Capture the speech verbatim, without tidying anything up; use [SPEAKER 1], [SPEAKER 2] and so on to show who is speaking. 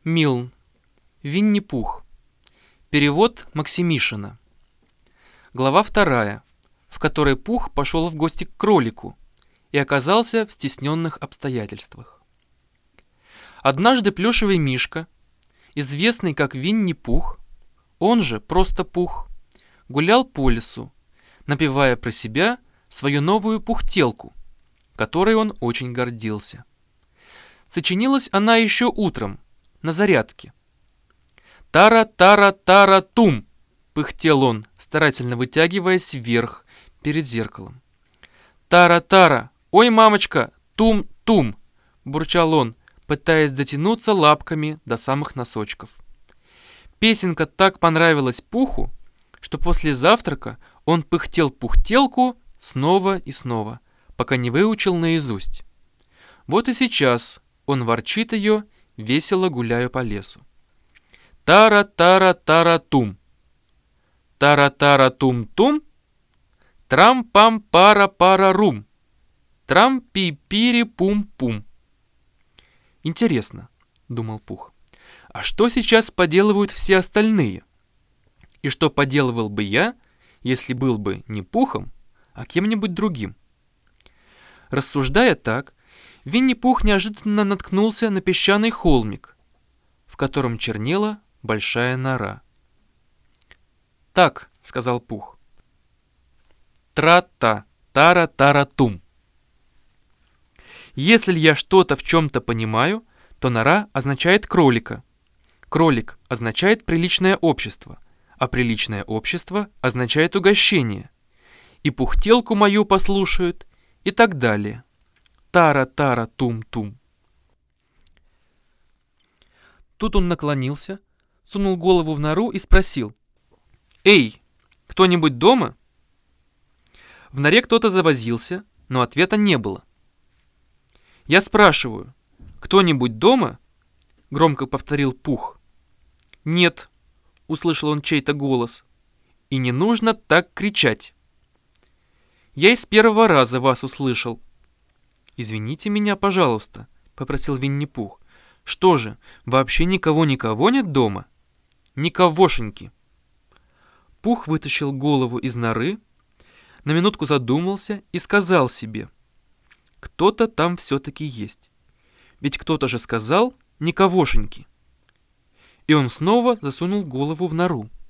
[SPEAKER 1] Милн. Винни-Пух. Перевод Максимишина. Глава вторая, в которой Пух пошел в гости к кролику и оказался в стесненных обстоятельствах. Однажды плюшевый мишка, известный как Винни-Пух, он же просто Пух, гулял по лесу, напевая про себя свою новую пухтелку, которой он очень гордился. Сочинилась она еще утром, на зарядке. «Тара-тара-тара-тум!» — пыхтел он, старательно вытягиваясь вверх перед зеркалом. «Тара-тара! Ой, мамочка! Тум-тум!» — бурчал он, пытаясь дотянуться лапками до самых носочков. Песенка так понравилась Пуху, что после завтрака он пыхтел пухтелку снова и снова, пока не выучил наизусть. Вот и сейчас он ворчит ее, весело гуляя по лесу. Тара-тара-тара-тум. Тара-тара-тум-тум. Трам-пам-пара-пара-рум. Трам-пи-пири-пум-пум. Интересно, думал Пух, а что сейчас поделывают все остальные? И что поделывал бы я, если был бы не Пухом, а кем-нибудь другим? Рассуждая так, Винни-Пух неожиданно наткнулся на песчаный холмик, в котором чернела большая нора. «Так», — сказал Пух, — «тра-та, тара-тара-тум. Если я что-то в чем-то понимаю, то нора означает кролика, кролик означает приличное общество, а приличное общество означает угощение, и пухтелку мою послушают, и так далее. Тара-тара-тум-тум». Тут он наклонился, сунул голову в нору и спросил: «Эй, кто-нибудь дома?» В норе кто-то завозился, но ответа не было. «Я спрашиваю, кто-нибудь дома?» — громко повторил Пух. «Нет», — услышал он чей-то голос, — «и не нужно так кричать. Я и с первого раза вас услышал». «Извините меня, пожалуйста», — попросил Винни-Пух. «Что же, вообще никого-никого нет дома?» «Никогошеньки». Пух вытащил голову из норы, на минутку задумался и сказал себе: «Кто-то там все-таки есть. Ведь кто-то же сказал никогошеньки». И он снова засунул голову в нору.